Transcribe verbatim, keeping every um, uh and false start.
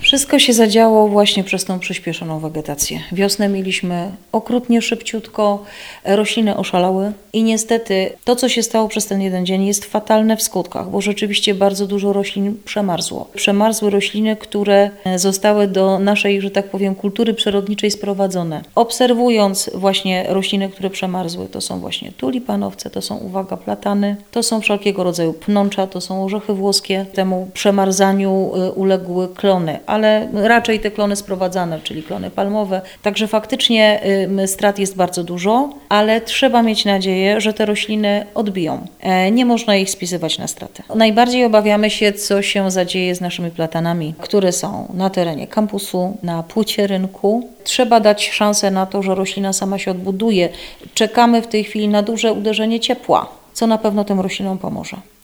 Wszystko się zadziało właśnie przez tą przyspieszoną wegetację. Wiosnę mieliśmy okrutnie szybciutko, rośliny oszalały i niestety to, co się stało przez ten jeden dzień, jest fatalne w skutkach, bo rzeczywiście bardzo dużo roślin przemarzło. Przemarzły rośliny, które zostały do naszej, że tak powiem, kultury przyrodniczej sprowadzone. Obserwując właśnie rośliny, które przemarzły, to są właśnie tulipanowce, to są, uwaga, platany, to są wszelkiego rodzaju pnącza, to są orzechy włoskie. Temu przemarzaniu uległy klony, ale raczej te klony sprowadzane, czyli klony palmowe. Także faktycznie strat jest bardzo dużo, ale trzeba mieć nadzieję, że te rośliny odbiją. Nie można ich spisywać na straty. Najbardziej obawiamy się, co się zadzieje z naszymi platanami, które są na terenie kampusu, na płycie rynku. Trzeba dać szansę na to, że roślina sama się odbuduje. Czekamy w tej chwili na duże uderzenie ciepła, co na pewno tym roślinom pomoże.